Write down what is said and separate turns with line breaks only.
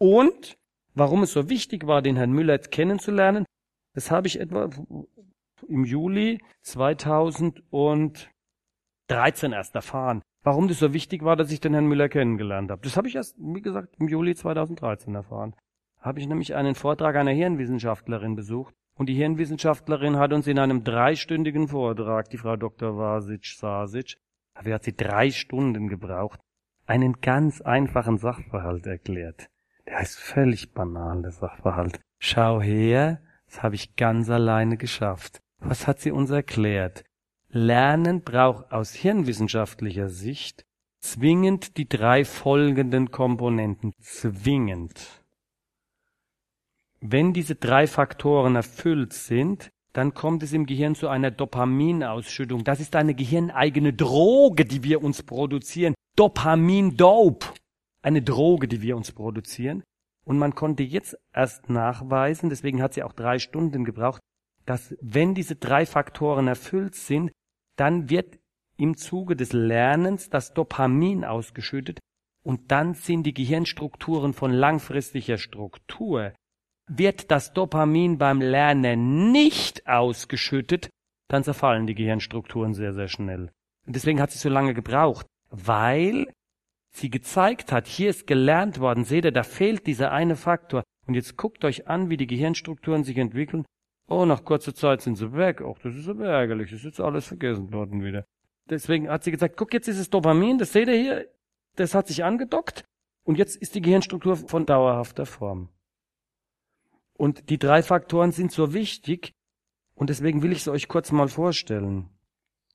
Und warum es so wichtig war, den Herrn Müller kennenzulernen, das habe ich etwa im Juli 2013 erst erfahren. Warum das so wichtig war, dass ich den Herrn Müller kennengelernt habe. Das habe ich erst, wie gesagt, im Juli 2013 erfahren. Habe ich nämlich einen Vortrag einer Hirnwissenschaftlerin besucht. Und die Hirnwissenschaftlerin hat uns in einem 3-stündigen Vortrag, die Frau Dr. Sasic, dafür hat sie 3 Stunden gebraucht, einen ganz einfachen Sachverhalt erklärt. Der ist völlig banal, der Sachverhalt. Schau her, das habe ich ganz alleine geschafft. Was hat sie uns erklärt? Lernen braucht aus hirnwissenschaftlicher Sicht zwingend die 3 folgenden Komponenten. Zwingend. Wenn diese 3 Faktoren erfüllt sind, dann kommt es im Gehirn zu einer Dopaminausschüttung. Das ist eine gehirneigene Droge, die wir uns produzieren. Dopamin-Dope. Eine Droge, die wir uns produzieren. Und man konnte jetzt erst nachweisen, deswegen hat sie auch 3 Stunden gebraucht, dass wenn diese 3 Faktoren erfüllt sind, dann wird im Zuge des Lernens das Dopamin ausgeschüttet und dann sind die Gehirnstrukturen von langfristiger Struktur. Wird das Dopamin beim Lernen nicht ausgeschüttet, dann zerfallen die Gehirnstrukturen sehr, sehr schnell. Und deswegen hat sie so lange gebraucht, weil sie gezeigt hat, hier ist gelernt worden, seht ihr, da fehlt dieser eine Faktor. Und jetzt guckt euch an, wie die Gehirnstrukturen sich entwickeln. Oh, nach kurzer Zeit sind sie weg. Ach, das ist aber ärgerlich. Das ist jetzt alles vergessen worden wieder. Deswegen hat sie gesagt, guck, jetzt ist es Dopamin, das seht ihr hier, das hat sich angedockt. Und jetzt ist die Gehirnstruktur von dauerhafter Form. Und die 3 Faktoren sind so wichtig. Und deswegen will ich es euch kurz mal vorstellen.